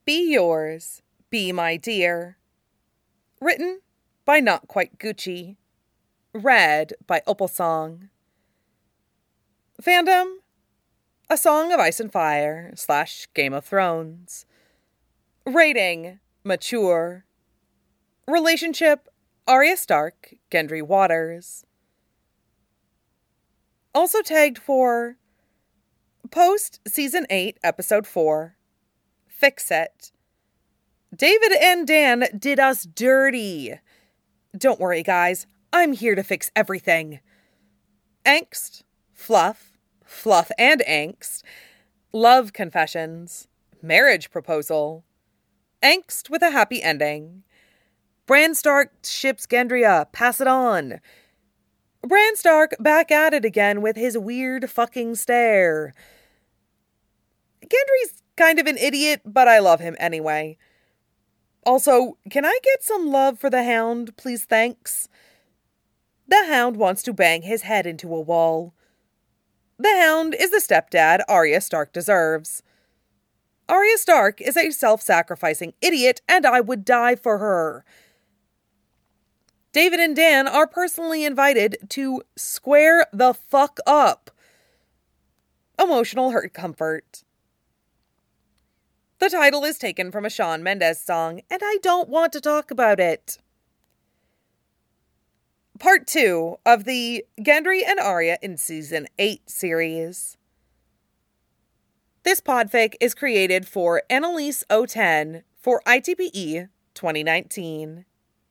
Be Yours, Be My Dear. Written by Not Quite Gucci. Read by Opalsong. Fandom: A Song of Ice and Fire / Game of Thrones. Rating: Mature. Relationship: Arya Stark, Gendry Waters. Also tagged for Post Season 8, Episode 4. Fix It. David and Dan did us dirty. Don't worry, guys. I'm here to fix everything. Angst, fluff and angst, love confessions, marriage proposal, angst with a happy ending. Bran Stark ships Gendry, pass it on. Bran Stark back at it again with his weird fucking stare. Gendry's kind of an idiot, but I love him anyway. Also, can I get some love for the Hound, please, thanks? The Hound wants to bang his head into a wall. The Hound is the stepdad Arya Stark deserves. Arya Stark is a self-sacrificing idiot, and I would die for her. David and Dan are personally invited to square the fuck up. Emotional hurt comfort. The title is taken from a Shawn Mendes song, and I don't want to talk about it. Part 2 of the Gendry and Arya in Season 8 series. This podfic is created for Annalise 010 for ITPE 2019.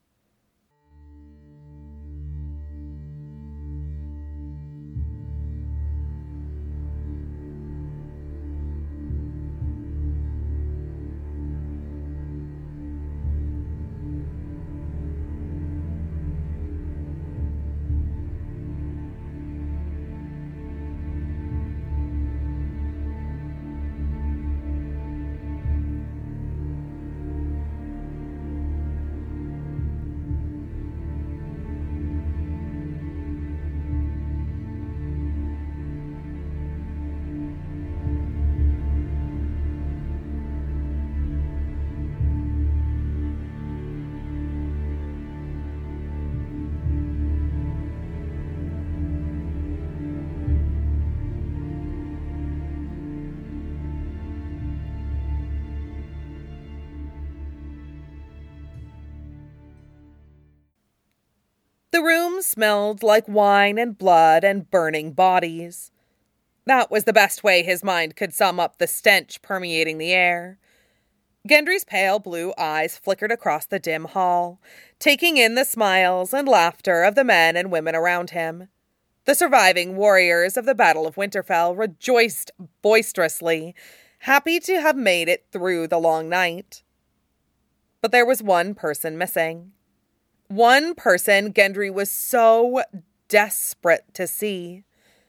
The room smelled like wine and blood and burning bodies. That was the best way his mind could sum up the stench permeating the air. Gendry's pale blue eyes flickered across the dim hall, taking in the smiles and laughter of the men and women around him. The surviving warriors of the Battle of Winterfell rejoiced boisterously, happy to have made it through the long night. But there was one person missing. One person Gendry was so desperate to see.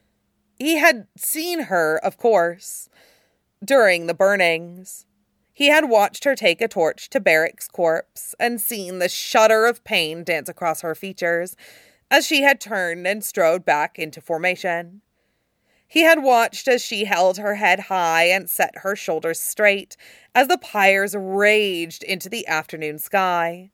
He had seen her, of course, during the burnings. He had watched her take a torch to Beric's corpse and seen the shudder of pain dance across her features as she had turned and strode back into formation. He had watched as she held her head high and set her shoulders straight as the pyres raged into the afternoon sky.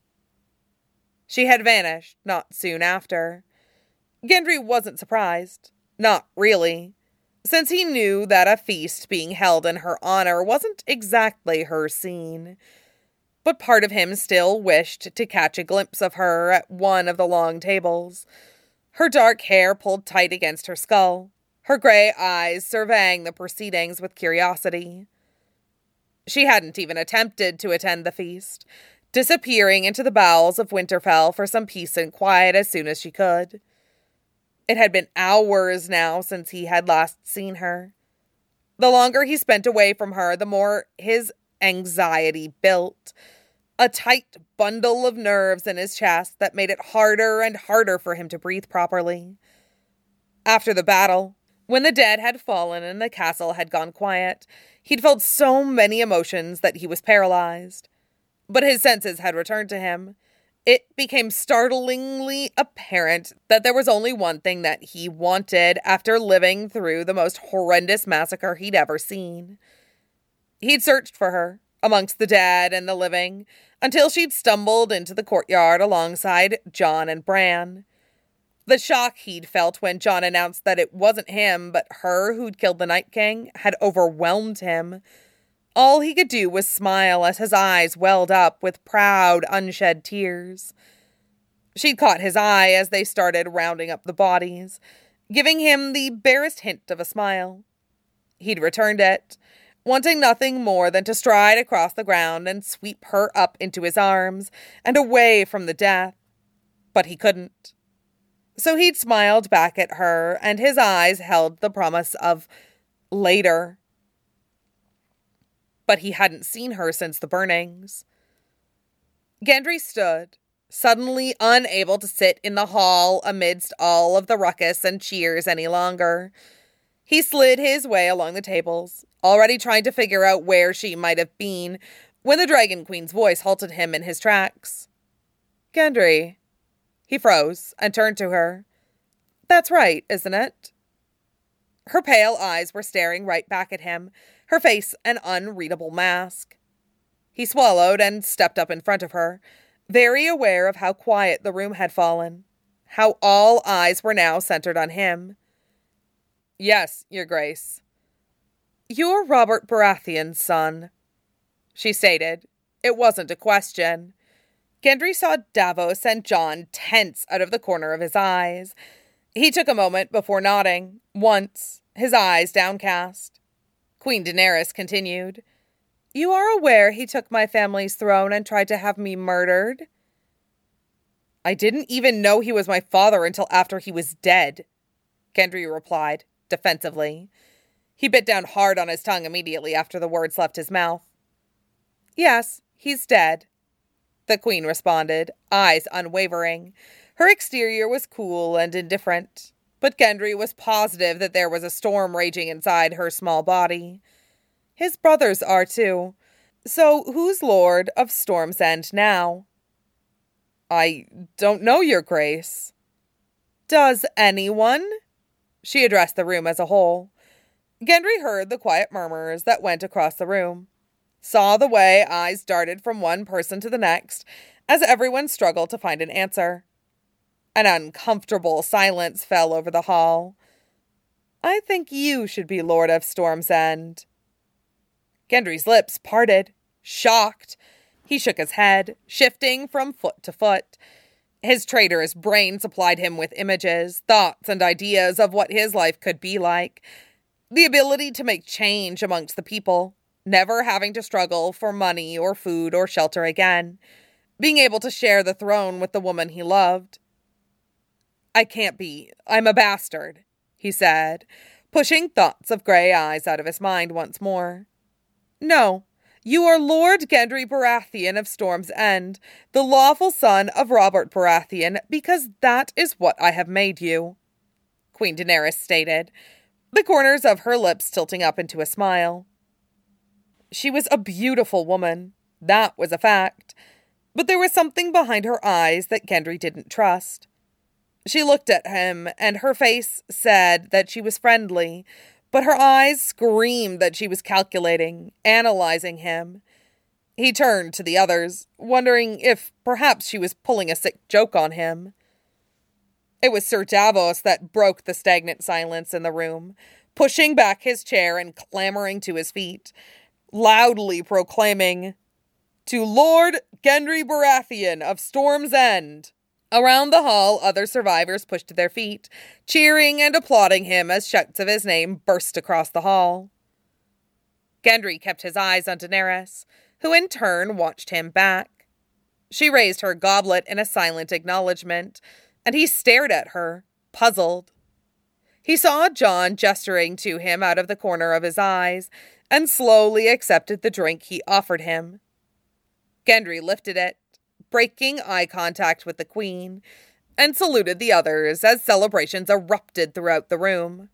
She had vanished not soon after. Gendry wasn't surprised. Not really. Since he knew that a feast being held in her honor wasn't exactly her scene. But part of him still wished to catch a glimpse of her at one of the long tables. Her dark hair pulled tight against her skull. Her gray eyes surveying the proceedings with curiosity. She hadn't even attempted to attend the feast, disappearing into the bowels of Winterfell for some peace and quiet as soon as she could. It had been hours now since he had last seen her. The longer he spent away from her, the more his anxiety built. A tight bundle of nerves in his chest that made it harder and harder for him to breathe properly. After the battle, when the dead had fallen and the castle had gone quiet, he'd felt so many emotions that he was paralyzed. But his senses had returned to him. It became startlingly apparent that there was only one thing that he wanted after living through the most horrendous massacre he'd ever seen. He'd searched for her, amongst the dead and the living, until she'd stumbled into the courtyard alongside Jon and Bran. The shock he'd felt when Jon announced that it wasn't him, but her who'd killed the Night King, had overwhelmed him. All he could do was smile as his eyes welled up with proud, unshed tears. She'd caught his eye as they started rounding up the bodies, giving him the barest hint of a smile. He'd returned it, wanting nothing more than to stride across the ground and sweep her up into his arms and away from the death. But he couldn't. So he'd smiled back at her, and his eyes held the promise of later. But he hadn't seen her since the burnings. Gendry stood, suddenly unable to sit in the hall amidst all of the ruckus and cheers any longer. He slid his way along the tables, already trying to figure out where she might have been, when the Dragon Queen's voice halted him in his tracks. "Gendry." He froze and turned to her. "That's right, isn't it?" Her pale eyes were staring right back at him, her face an unreadable mask. He swallowed and stepped up in front of her, very aware of how quiet the room had fallen, how all eyes were now centered on him. "Yes, Your Grace." "You're Robert Baratheon's son," she stated. It wasn't a question. Gendry saw Davos and Jon tense out of the corner of his eyes. He took a moment before nodding, once, his eyes downcast. Queen Daenerys continued, "You are aware he took my family's throne and tried to have me murdered?" "I didn't even know he was my father until after he was dead," Gendry replied, defensively. He bit down hard on his tongue immediately after the words left his mouth. "Yes, he's dead," the Queen responded, eyes unwavering. Her exterior was cool and indifferent, but Gendry was positive that there was a storm raging inside her small body. "His brothers are too. So who's Lord of Storm's End now?" "I don't know, Your Grace." "Does anyone?" She addressed the room as a whole. Gendry heard the quiet murmurs that went across the room, saw the way eyes darted from one person to the next as everyone struggled to find an answer. An uncomfortable silence fell over the hall. "I think you should be Lord of Storm's End." Gendry's lips parted, shocked. He shook his head, shifting from foot to foot. His traitorous brain supplied him with images, thoughts, and ideas of what his life could be like. The ability to make change amongst the people, never having to struggle for money or food or shelter again, being able to share the throne with the woman he loved. "I can't be. I'm a bastard," he said, pushing thoughts of grey eyes out of his mind once more. "No, you are Lord Gendry Baratheon of Storm's End, the lawful son of Robert Baratheon, because that is what I have made you," Queen Daenerys stated, the corners of her lips tilting up into a smile. She was a beautiful woman, that was a fact, but there was something behind her eyes that Gendry didn't trust. She looked at him, and her face said that she was friendly, but her eyes screamed that she was calculating, analyzing him. He turned to the others, wondering if perhaps she was pulling a sick joke on him. It was Sir Davos that broke the stagnant silence in the room, pushing back his chair and clambering to his feet, loudly proclaiming, "To Lord Gendry Baratheon of Storm's End." Around the hall, other survivors pushed to their feet, cheering and applauding him as shouts of his name burst across the hall. Gendry kept his eyes on Daenerys, who in turn watched him back. She raised her goblet in a silent acknowledgement, and he stared at her, puzzled. He saw Jon gesturing to him out of the corner of his eyes, and slowly accepted the drink he offered him. Gendry lifted it, breaking eye contact with the Queen, and saluted the others as celebrations erupted throughout the room.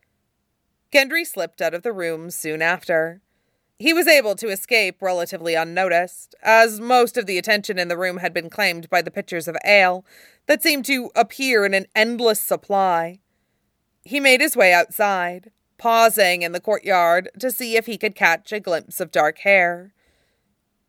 Gendry slipped out of the room soon after. He was able to escape relatively unnoticed, as most of the attention in the room had been claimed by the pitchers of ale that seemed to appear in an endless supply. He made his way outside, pausing in the courtyard to see if he could catch a glimpse of dark hair.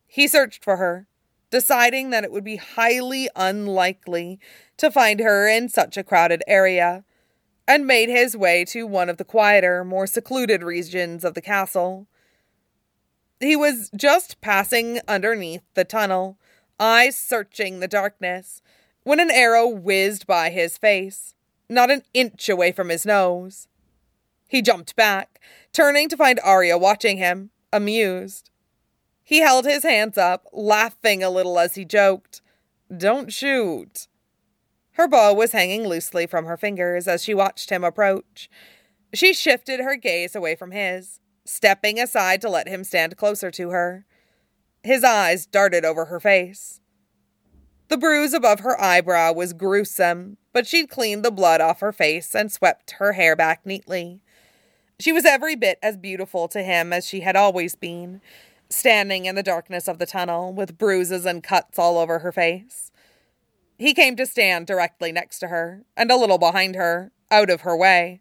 He searched for her, deciding that it would be highly unlikely to find her in such a crowded area, and made his way to one of the quieter, more secluded regions of the castle. He was just passing underneath the tunnel, eyes searching the darkness, when an arrow whizzed by his face, not an inch away from his nose. He jumped back, turning to find Arya watching him, amused. He held his hands up, laughing a little as he joked, "Don't shoot." Her bow was hanging loosely from her fingers as she watched him approach. She shifted her gaze away from his, stepping aside to let him stand closer to her. His eyes darted over her face. The bruise above her eyebrow was gruesome, but she'd cleaned the blood off her face and swept her hair back neatly. She was every bit as beautiful to him as she had always been, standing in the darkness of the tunnel with bruises and cuts all over her face. He came to stand directly next to her, and a little behind her, out of her way.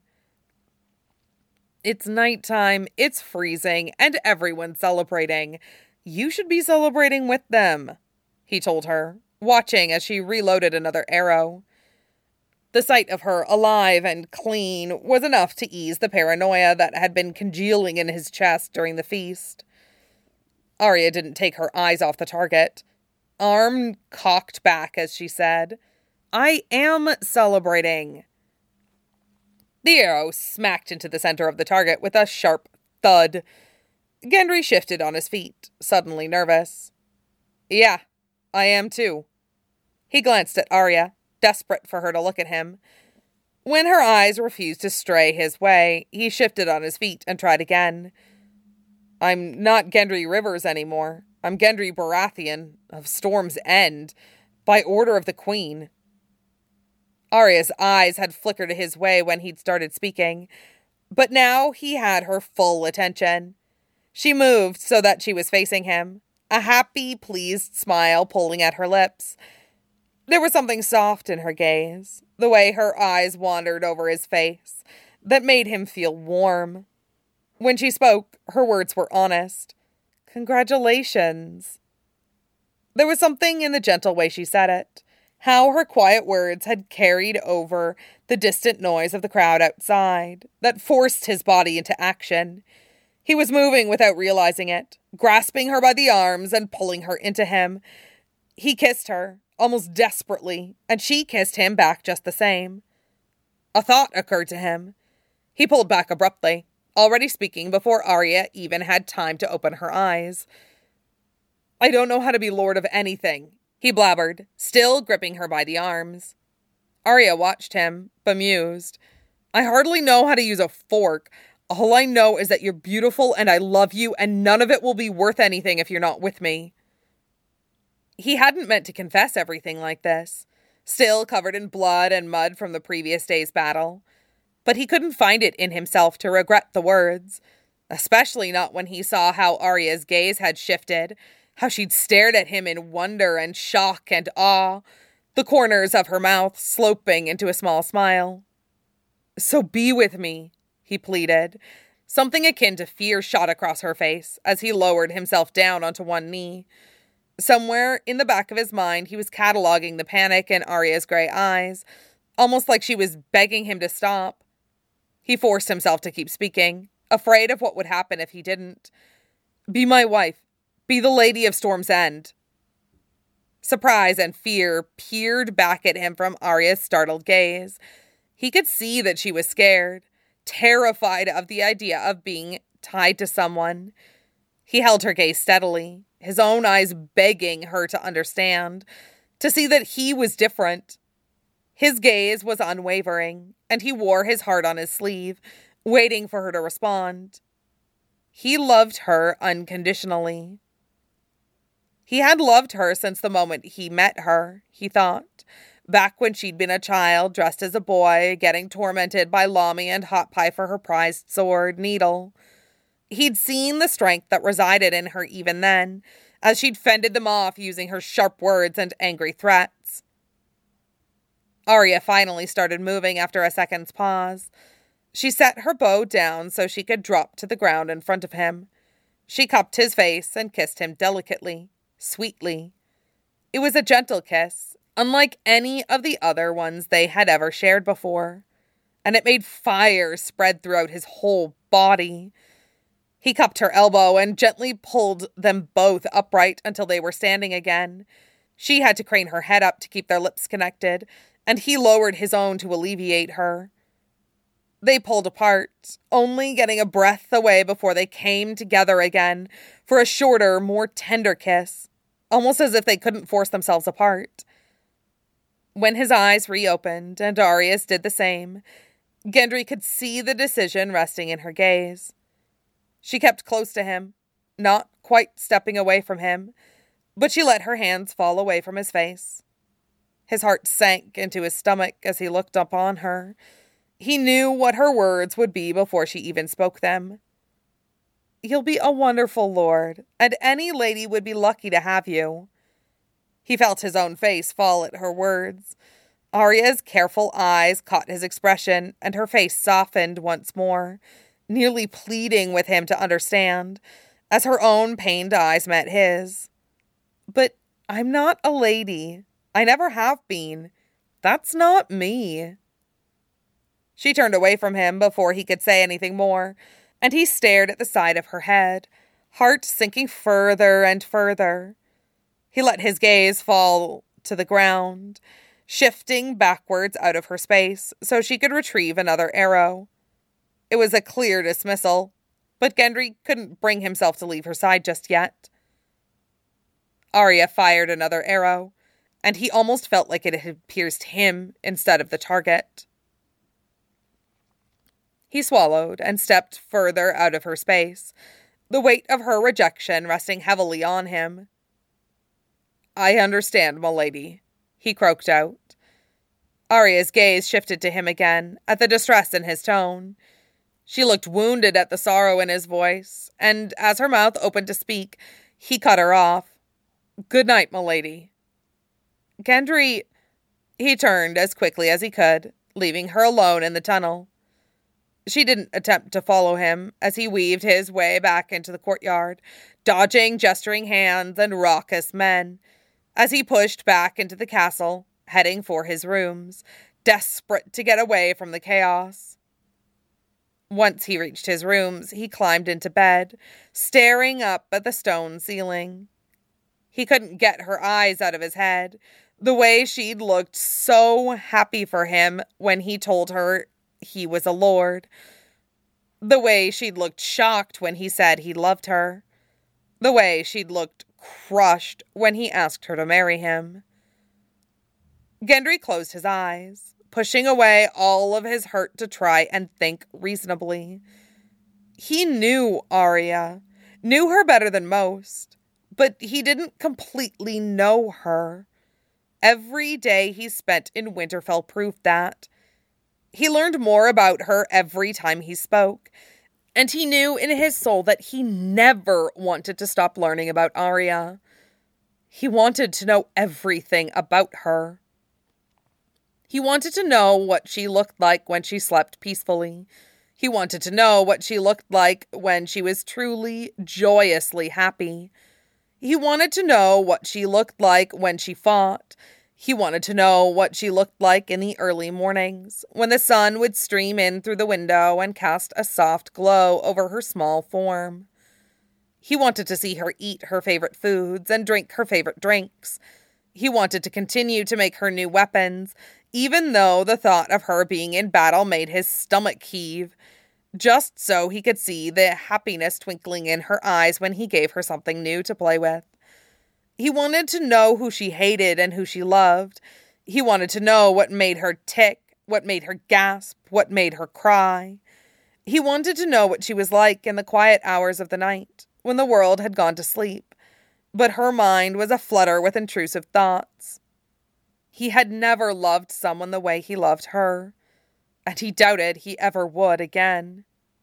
"It's nighttime, it's freezing, and everyone's celebrating. You should be celebrating with them," he told her, watching as she reloaded another arrow. The sight of her alive and clean was enough to ease the paranoia that had been congealing in his chest during the feast. Arya didn't take her eyes off the target. Arm cocked back as she said, "I am celebrating." The arrow smacked into the center of the target with a sharp thud. Gendry shifted on his feet, suddenly nervous. "Yeah, I am too." He glanced at Arya, desperate for her to look at him. When her eyes refused to stray his way, he shifted on his feet and tried again. "I'm not Gendry Rivers anymore. I'm Gendry Baratheon, of Storm's End, by order of the Queen." Arya's eyes had flickered his way when he'd started speaking, but now he had her full attention. She moved so that she was facing him, a happy, pleased smile pulling at her lips. There was something soft in her gaze, the way her eyes wandered over his face, that made him feel warm. When she spoke, her words were honest. "Congratulations." There was something in the gentle way she said it, how her quiet words had carried over the distant noise of the crowd outside, that forced his body into action. He was moving without realizing it, grasping her by the arms and pulling her into him. He kissed her, almost desperately, and she kissed him back just the same. A thought occurred to him. He pulled back abruptly, already speaking before Arya even had time to open her eyes. "I don't know how to be lord of anything," he blabbered, still gripping her by the arms. Arya watched him, bemused. "I hardly know how to use a fork. All I know is that you're beautiful and I love you, and none of it will be worth anything if you're not with me." He hadn't meant to confess everything like this, still covered in blood and mud from the previous day's battle. But he couldn't find it in himself to regret the words, especially not when he saw how Arya's gaze had shifted, how she'd stared at him in wonder and shock and awe, the corners of her mouth sloping into a small smile. "So be with me," he pleaded. Something akin to fear shot across her face as he lowered himself down onto one knee. Somewhere in the back of his mind, he was cataloging the panic in Arya's gray eyes, almost like she was begging him to stop. He forced himself to keep speaking, afraid of what would happen if he didn't. "Be my wife. Be the Lady of Storm's End." Surprise and fear peered back at him from Arya's startled gaze. He could see that she was scared, terrified of the idea of being tied to someone. He held her gaze steadily, his own eyes begging her to understand, to see that he was different. His gaze was unwavering, and he wore his heart on his sleeve, waiting for her to respond. He loved her unconditionally. He had loved her since the moment he met her, he thought, back when she'd been a child dressed as a boy, getting tormented by Lommy and Hot Pie for her prized sword, Needle. He'd seen the strength that resided in her even then, as she'd fended them off using her sharp words and angry threats. Arya finally started moving after a second's pause. She set her bow down so she could drop to the ground in front of him. She cupped his face and kissed him delicately, sweetly. It was a gentle kiss, unlike any of the other ones they had ever shared before, and it made fire spread throughout his whole body. He cupped her elbow and gently pulled them both upright until they were standing again. She had to crane her head up to keep their lips connected, and he lowered his own to alleviate her. They pulled apart, only getting a breath away before they came together again for a shorter, more tender kiss, almost as if they couldn't force themselves apart. When his eyes reopened and Aria's did the same, Gendry could see the decision resting in her gaze. She kept close to him, not quite stepping away from him, but she let her hands fall away from his face. His heart sank into his stomach as he looked upon her. He knew what her words would be before she even spoke them. "You'll be a wonderful lord, and any lady would be lucky to have you." He felt his own face fall at her words. Arya's careful eyes caught his expression, and her face softened once more, nearly pleading with him to understand, as her own pained eyes met his. "But I'm not a lady. I never have been. That's not me." She turned away from him before he could say anything more, and he stared at the side of her head, heart sinking further and further. He let his gaze fall to the ground, shifting backwards out of her space so she could retrieve another arrow. It was a clear dismissal, but Gendry couldn't bring himself to leave her side just yet. Arya fired another arrow, and he almost felt like it had pierced him instead of the target. He swallowed and stepped further out of her space, the weight of her rejection resting heavily on him. "I understand, m'lady," he croaked out. Arya's gaze shifted to him again, at the distress in his tone. She looked wounded at the sorrow in his voice, and as her mouth opened to speak, he cut her off. "Good night, m'lady." Gendry... He turned as quickly as he could, leaving her alone in the tunnel. She didn't attempt to follow him as he weaved his way back into the courtyard, dodging gesturing hands and raucous men, as he pushed back into the castle, heading for his rooms, desperate to get away from the chaos. Once he reached his rooms, he climbed into bed, staring up at the stone ceiling. He couldn't get her eyes out of his head, the way she'd looked so happy for him when he told her he was a lord. The way she'd looked shocked when he said he loved her. The way she'd looked crushed when he asked her to marry him. Gendry closed his eyes, pushing away all of his hurt to try and think reasonably. He knew Arya, knew her better than most, but he didn't completely know her. Every day he spent in Winterfell proved that. He learned more about her every time he spoke, and he knew in his soul that he never wanted to stop learning about Arya. He wanted to know everything about her. He wanted to know what she looked like when she slept peacefully. He wanted to know what she looked like when she was truly, joyously happy. He wanted to know what she looked like when she fought. He wanted to know what she looked like in the early mornings, when the sun would stream in through the window and cast a soft glow over her small form. He wanted to see her eat her favorite foods and drink her favorite drinks. He wanted to continue to make her new weapons, even though the thought of her being in battle made his stomach heave, just so he could see the happiness twinkling in her eyes when he gave her something new to play with. He wanted to know who she hated and who she loved. He wanted to know what made her tick, what made her gasp, what made her cry. He wanted to know what she was like in the quiet hours of the night, when the world had gone to sleep, but her mind was aflutter with intrusive thoughts. He had never loved someone the way he loved her, and he doubted he ever would again.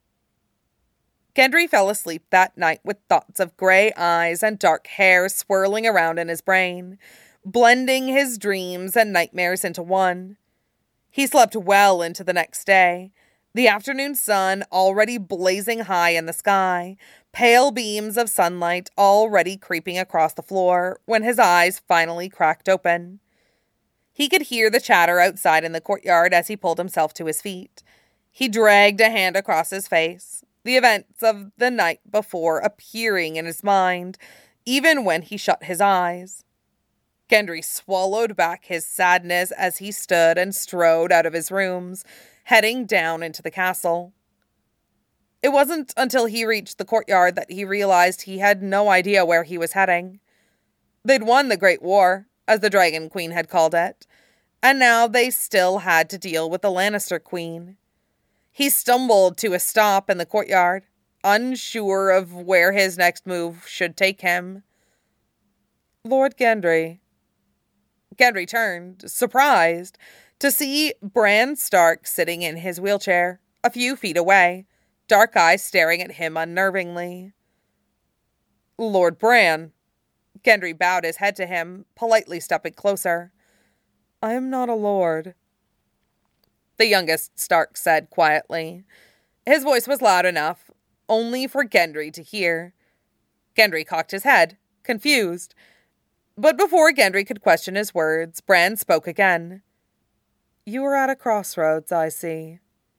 Gendry fell asleep that night with thoughts of grey eyes and dark hair swirling around in his brain, blending his dreams and nightmares into one. He slept well into the next day, the afternoon sun already blazing high in the sky, pale beams of sunlight already creeping across the floor when his eyes finally cracked open. He could hear the chatter outside in the courtyard as he pulled himself to his feet. He dragged a hand across his face, the events of the night before appearing in his mind, even when he shut his eyes. Gendry swallowed back his sadness as he stood and strode out of his rooms, heading down into the castle. It wasn't until he reached the courtyard that he realized he had no idea where he was heading. They'd won the Great War, as the Dragon Queen had called it, and now they still had to deal with the Lannister Queen. He stumbled to a stop in the courtyard, unsure of where his next move should take him. "Lord Gendry." Gendry turned, surprised, to see Bran Stark sitting in his wheelchair, a few feet away, dark eyes staring at him unnervingly. "Lord Bran." Gendry bowed his head to him, politely stepping closer. "I am not a lord," the youngest Stark said quietly. His voice was loud enough, only for Gendry to hear. Gendry cocked his head, confused. But before Gendry could question his words, Bran spoke again. "You are at a crossroads, I see."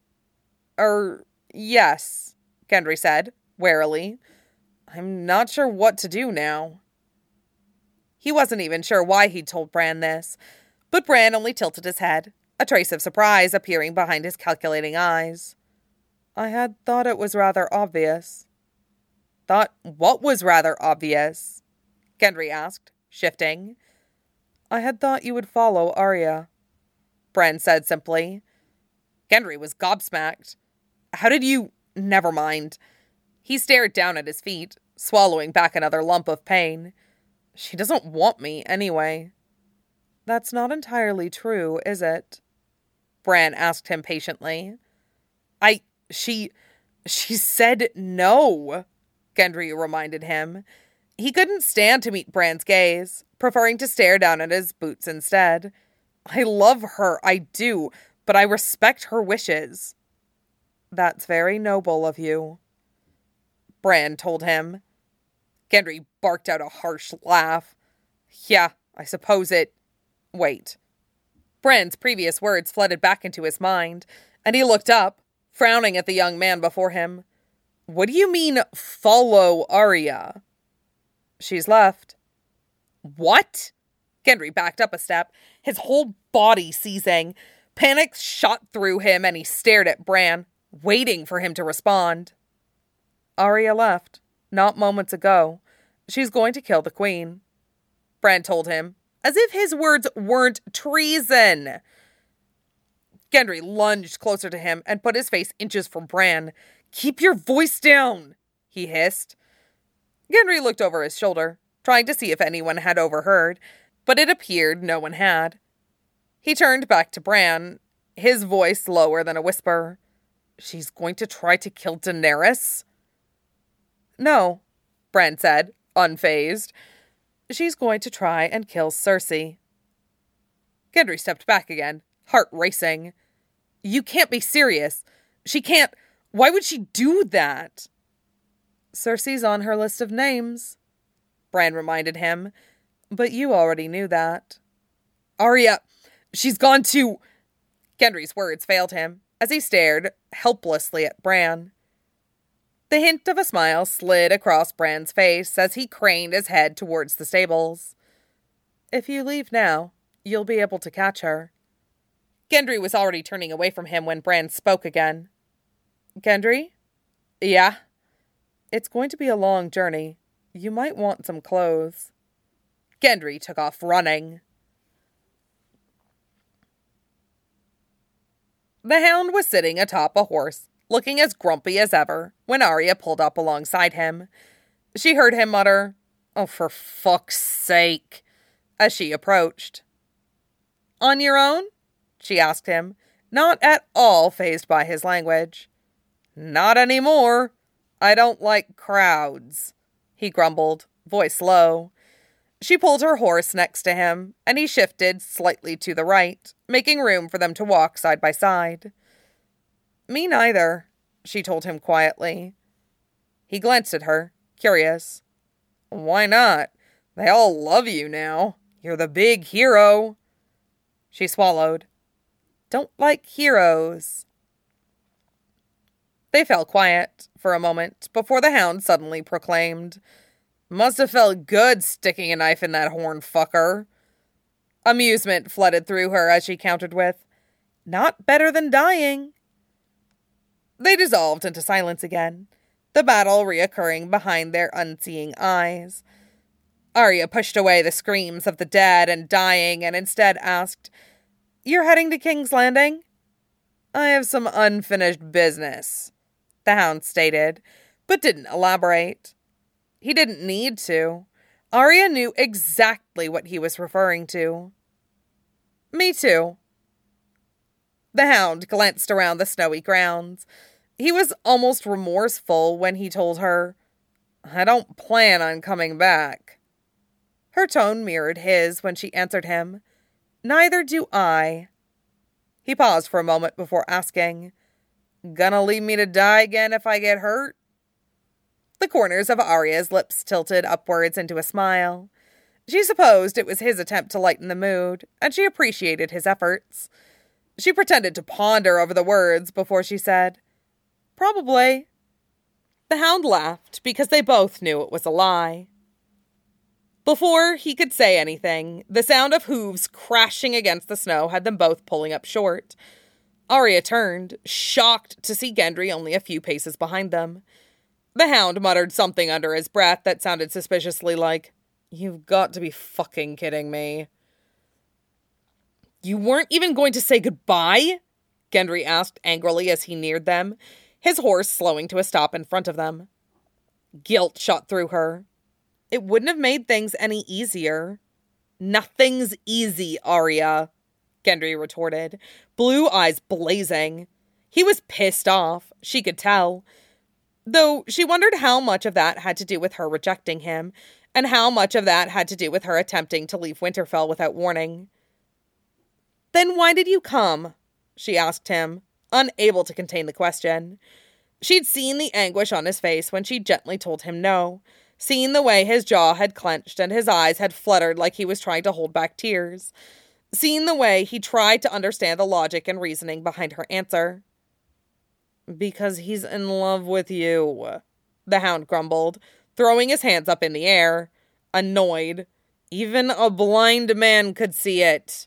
Yes," Gendry said, warily. "I'm not sure what to do now." He wasn't even sure why he'd told Bran this, but Bran only tilted his head, a trace of surprise appearing behind his calculating eyes. "I had thought it was rather obvious." "Thought what was rather obvious?" Gendry asked, shifting. "I had thought you would follow Arya," Bran said simply. Gendry was gobsmacked. "How did you—" Never mind. He stared down at his feet, swallowing back another lump of pain. "She doesn't want me, anyway." "That's not entirely true, is it?" Bran asked him patiently. She said no," Gendry reminded him. He couldn't stand to meet Bran's gaze, preferring to stare down at his boots instead. "I love her, I do, but I respect her wishes." "That's very noble of you," Bran told him. Gendry barked out a harsh laugh. "Yeah, I suppose it—" Wait. Bran's previous words flooded back into his mind, and he looked up, frowning at the young man before him. "What do you mean, follow Arya?" "She's left." "What?" Gendry backed up a step, his whole body seizing. Panic shot through him, and he stared at Bran, waiting for him to respond. "Arya left, not moments ago. She's going to kill the queen," Bran told him, as if his words weren't treason. Gendry lunged closer to him and put his face inches from Bran. "Keep your voice down," he hissed. Gendry looked over his shoulder, trying to see if anyone had overheard, but it appeared no one had. He turned back to Bran, his voice lower than a whisper. "She's going to try to kill Daenerys?" "No," Bran said, unfazed. "She's going to try and kill Cersei." Gendry stepped back again, heart racing. "You can't be serious. She can't. Why would she do that?" "Cersei's on her list of names," Bran reminded him. "But you already knew that." "Arya, she's gone to—" Gendry's words failed him, as he stared helplessly at Bran. The hint of a smile slid across Bran's face as he craned his head towards the stables. "If you leave now, you'll be able to catch her." Gendry was already turning away from him when Bran spoke again. "Gendry?" "Yeah?" "It's going to be a long journey. You might want some clothes." Gendry took off running. The Hound was sitting atop a horse, looking as grumpy as ever, when Arya pulled up alongside him. She heard him mutter, "Oh, for fuck's sake," as she approached. "On your own?" she asked him, not at all fazed by his language. "Not anymore. I don't like crowds," he grumbled, voice low. She pulled her horse next to him, and he shifted slightly to the right, making room for them to walk side by side. "Me neither," she told him quietly. He glanced at her, curious. Why not? They all love you now. You're the big hero. She swallowed. Don't like heroes. They fell quiet for a moment before the hound suddenly proclaimed, Must have felt good sticking a knife in that horn fucker. Amusement flooded through her as she countered with, Not better than dying. They dissolved into silence again, the battle reoccurring behind their unseeing eyes. Arya pushed away the screams of the dead and dying and instead asked, You're heading to King's Landing? I have some unfinished business, the hound stated, but didn't elaborate. He didn't need to. Arya knew exactly what he was referring to. Me too. The hound glanced around the snowy grounds. He was almost remorseful when he told her, I don't plan on coming back. Her tone mirrored his when she answered him, Neither do I. He paused for a moment before asking, Gonna leave me to die again if I get hurt? The corners of Arya's lips tilted upwards into a smile. She supposed it was his attempt to lighten the mood, and she appreciated his efforts. She pretended to ponder over the words before she said, Probably. The hound laughed because they both knew it was a lie. Before he could say anything, the sound of hooves crashing against the snow had them both pulling up short. Arya turned, shocked to see Gendry only a few paces behind them. The hound muttered something under his breath that sounded suspiciously like, You've got to be fucking kidding me. You weren't even going to say goodbye? Gendry asked angrily as he neared them, his horse slowing to a stop in front of them. Guilt shot through her. It wouldn't have made things any easier. Nothing's easy, Arya, Gendry retorted, blue eyes blazing. He was pissed off, she could tell. Though she wondered how much of that had to do with her rejecting him, and how much of that had to do with her attempting to leave Winterfell without warning. Then why did you come? She asked him, unable to contain the question. She'd seen the anguish on his face when she gently told him no, seen the way his jaw had clenched and his eyes had fluttered like he was trying to hold back tears, seen the way he tried to understand the logic and reasoning behind her answer. Because he's in love with you, the hound grumbled, throwing his hands up in the air, annoyed. Even a blind man could see it.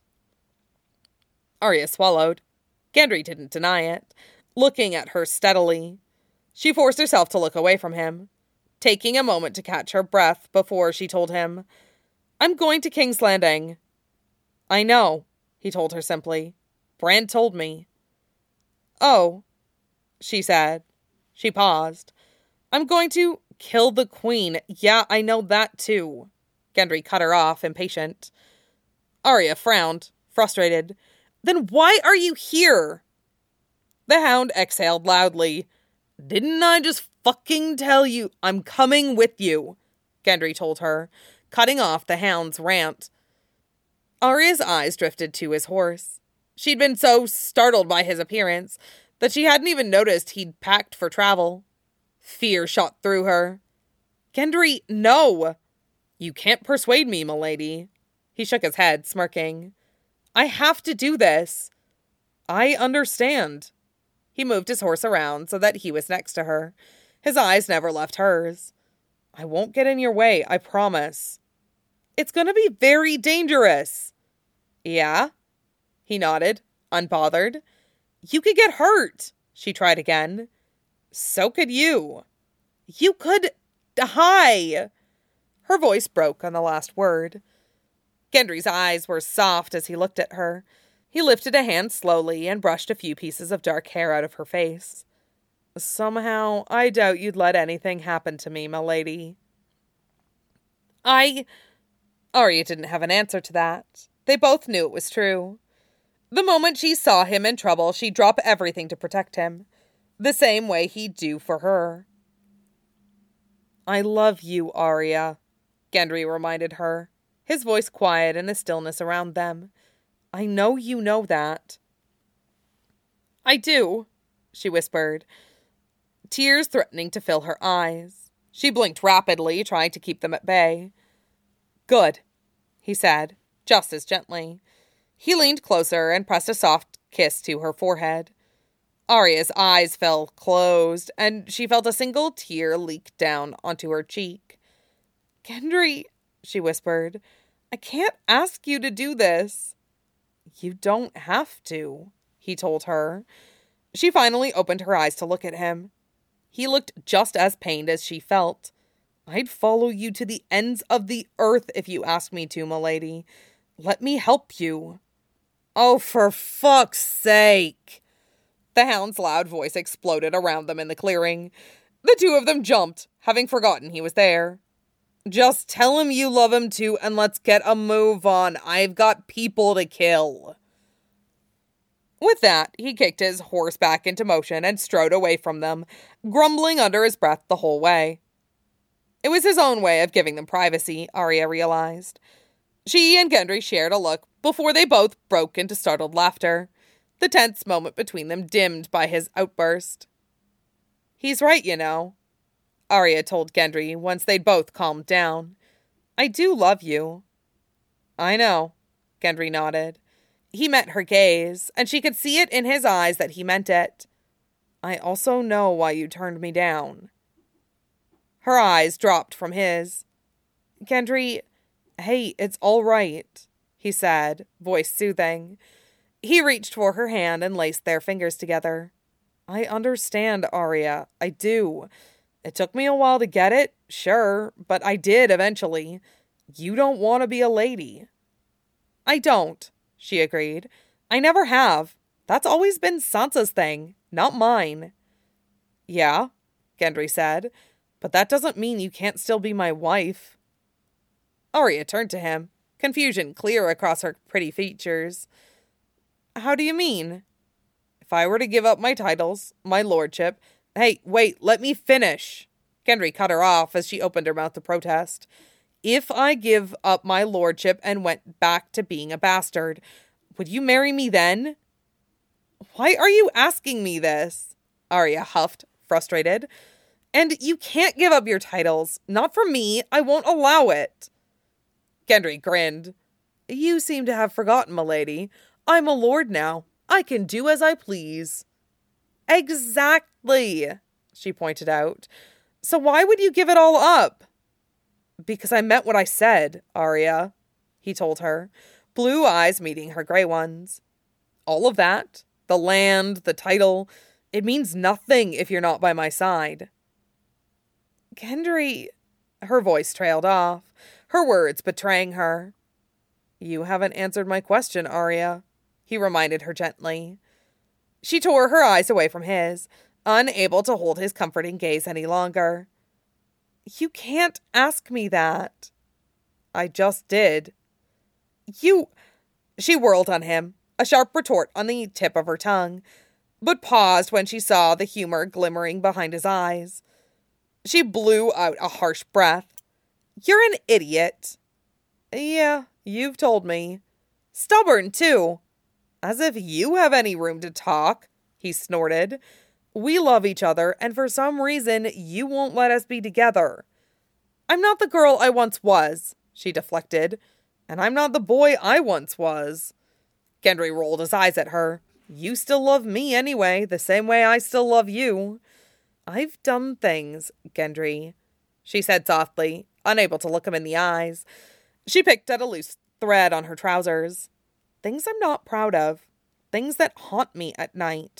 Arya swallowed. Gendry didn't deny it, looking at her steadily. She forced herself to look away from him, taking a moment to catch her breath before she told him, I'm going to King's Landing. I know, he told her simply. Bran told me. Oh, she said. She paused. I'm going to kill the queen. Yeah, I know that too. Gendry cut her off, impatient. Arya frowned, frustrated. Then why are you here? The hound exhaled loudly. Didn't I just fucking tell you I'm coming with you? Gendry told her, cutting off the hound's rant. Arya's eyes drifted to his horse. She'd been so startled by his appearance that she hadn't even noticed he'd packed for travel. Fear shot through her. Gendry, no! You can't persuade me, milady. He shook his head, smirking. I have to do this. I understand. He moved his horse around so that he was next to her. His eyes never left hers. I won't get in your way, I promise. It's going to be very dangerous. Yeah? He nodded, unbothered. You could get hurt, she tried again. So could you. You could die. Her voice broke on the last word. Gendry's eyes were soft as he looked at her. He lifted a hand slowly and brushed a few pieces of dark hair out of her face. Somehow, I doubt you'd let anything happen to me, milady. Arya didn't have an answer to that. They both knew it was true. The moment she saw him in trouble, she'd drop everything to protect him, the same way he'd do for her. I love you, Arya, Gendry reminded her, his voice quiet in the stillness around them. I know you know that. I do, she whispered. tears threatening to fill her eyes. She blinked rapidly, trying to keep them at bay. "Good," he said, just as gently. He leaned closer and pressed a soft kiss to her forehead. Arya's eyes fell closed, and she felt a single tear leak down onto her cheek. "Gendry," she whispered, "I can't ask you to do this." "You don't have to," he told her. She finally opened her eyes to look at him. He looked just as pained as she felt. "I'd follow you to the ends of the earth if you asked me to, milady. Let me help you." "Oh, for fuck's sake!" The hound's loud voice exploded around them in the clearing. The two of them jumped, having forgotten he was there. "Just tell him you love him too, and let's get a move on. I've got people to kill." With that, he kicked his horse back into motion and strode away from them, grumbling under his breath the whole way. It was his own way of giving them privacy, Arya realized. She and Gendry shared a look before they both broke into startled laughter, the tense moment between them dimmed by his outburst. "He's right, you know," Arya told Gendry once they'd both calmed down. "I do love you." "I know," Gendry nodded. He met her gaze, and she could see it in his eyes that he meant it. "I also know why you turned me down." Her eyes dropped from his. "Gendry, hey, it's all right," he said, voice soothing. He reached for her hand and laced their fingers together. "I understand, Arya. I do. It took me a while to get it, sure, but I did eventually. You don't want to be a lady." "I don't," she agreed. "I never have. That's always been Sansa's thing, not mine." "Yeah," Gendry said, "but that doesn't mean you can't still be my wife." Arya turned to him, confusion clear across her pretty features. "How do you mean?" "If I were to give up my titles, my lordship—" "Hey, wait, let me finish." Gendry cut her off as she opened her mouth to protest. "If I give up my lordship and went back to being a bastard, would you marry me then?" "Why are you asking me this?" Arya huffed, frustrated. "And you can't give up your titles. Not for me. I won't allow it." Gendry grinned. "You seem to have forgotten, milady. I'm a lord now. I can do as I please." "Exactly," she pointed out. "So why would you give it all up?" "Because I meant what I said, Arya," he told her, blue eyes meeting her gray ones. "All of that, the land, the title, it means nothing if you're not by my side." "Gendry," her voice trailed off, her words betraying her. "You haven't answered my question, Arya," he reminded her gently. She tore her eyes away from his, unable to hold his comforting gaze any longer. "You can't ask me that." "I just did." "You—" She whirled on him, a sharp retort on the tip of her tongue, but paused when she saw the humor glimmering behind his eyes. She blew out a harsh breath. "You're an idiot." "Yeah, you've told me." "Stubborn, too." "As if you have any room to talk," he snorted. "We love each other, and for some reason, you won't let us be together." "I'm not the girl I once was," she deflected. "And I'm not the boy I once was." Gendry rolled his eyes at her. "You still love me anyway, the same way I still love you." "I've done things, Gendry," she said softly, unable to look him in the eyes. She picked at a loose thread on her trousers. "Things I'm not proud of. Things that haunt me at night."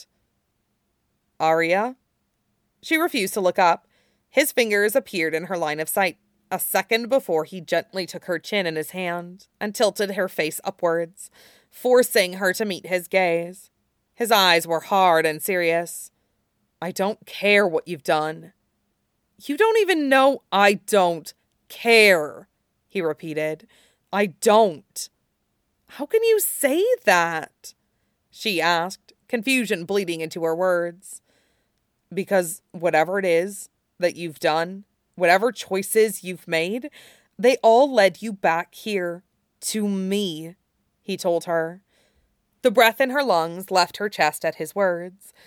"Arya?" She refused to look up. His fingers appeared in her line of sight a second before he gently took her chin in his hand and tilted her face upwards, forcing her to meet his gaze. His eyes were hard and serious. "I don't care what you've done." "You don't even know I don't care," he repeated. "I don't." "How can you say that?" she asked, confusion bleeding into her words. "Because whatever it is that you've done, whatever choices you've made, they all led you back here, to me," he told her. The breath in her lungs left her chest at his words.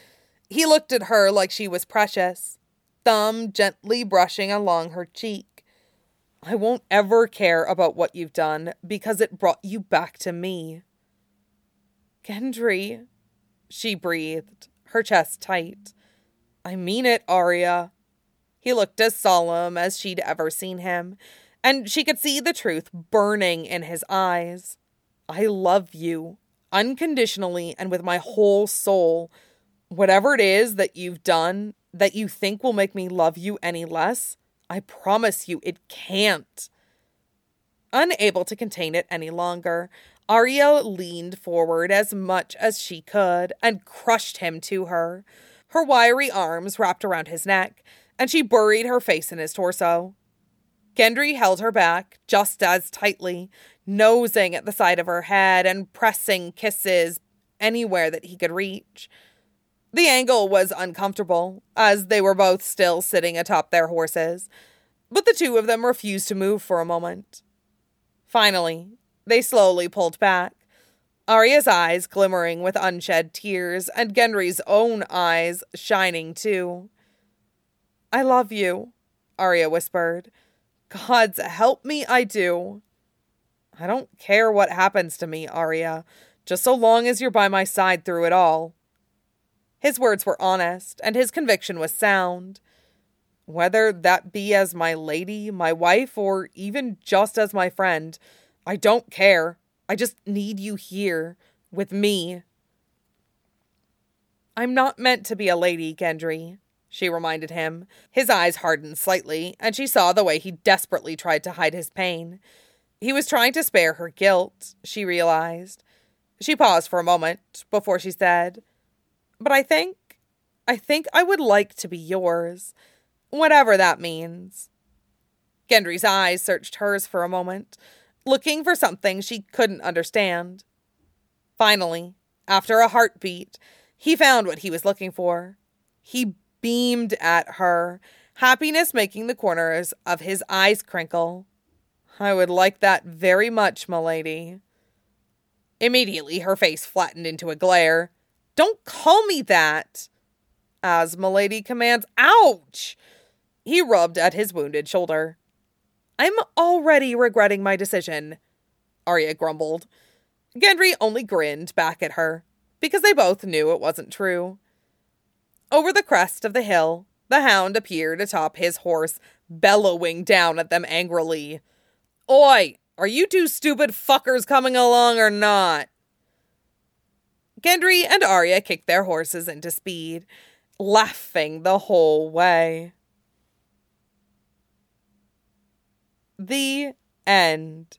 He looked at her like she was precious, thumb gently brushing along her cheek. I won't ever care about what you've done because it brought you back to me. Gendry, she breathed, her chest tight. I mean it, Arya. He looked as solemn as she'd ever seen him, and she could see the truth burning in his eyes. I love you, unconditionally and with my whole soul. Whatever it is that you've done that you think will make me love you any less, I promise you it can't. Unable to contain it any longer, Arya leaned forward as much as she could and crushed him to her. Her wiry arms wrapped around his neck, and she buried her face in his torso. Gendry held her back just as tightly, nosing at the side of her head and pressing kisses anywhere that he could reach. The angle was uncomfortable, as they were both still sitting atop their horses, but the two of them refused to move for a moment. Finally, they slowly pulled back, Arya's eyes glimmering with unshed tears, and Gendry's own eyes shining too. I love you, Arya whispered. Gods help me, I do. I don't care what happens to me, Arya, just so long as you're by my side through it all. His words were honest, and his conviction was sound. Whether that be as my lady, my wife, or even just as my friend, I don't care. I just need you here, with me. I'm not meant to be a lady, Gendry, she reminded him. His eyes hardened slightly, and she saw the way he desperately tried to hide his pain. He was trying to spare her guilt, she realized. She paused for a moment before she said, But I think I would like to be yours, whatever that means. Gendry's eyes searched hers for a moment, looking for something she couldn't understand. Finally, after a heartbeat, he found what he was looking for. He beamed at her, happiness making the corners of his eyes crinkle. I would like that very much, milady. Immediately, her face flattened into a glare. Don't call me that! As milady commands. Ouch! He rubbed at his wounded shoulder. I'm already regretting my decision, Arya grumbled. Gendry only grinned back at her, because they both knew it wasn't true. Over the crest of the hill, the hound appeared atop his horse, bellowing down at them angrily. Oi! Are you two stupid fuckers coming along or not? Gendry and Arya kicked their horses into speed, laughing the whole way. The end.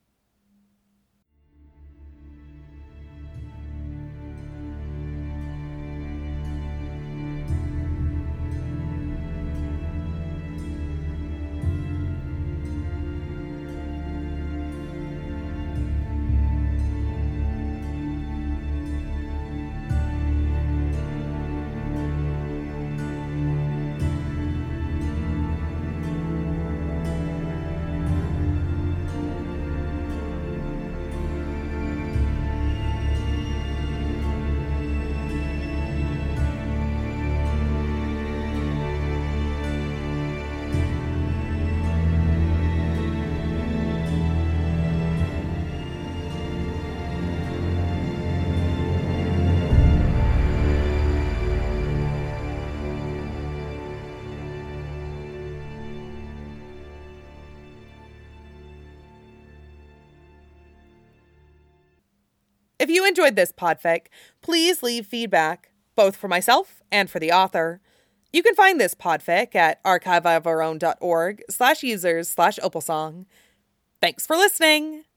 If you enjoyed this podfic, please leave feedback, both for myself and for the author. You can find this podfic at archiveofourown.org/users/opalsong. Thanks for listening!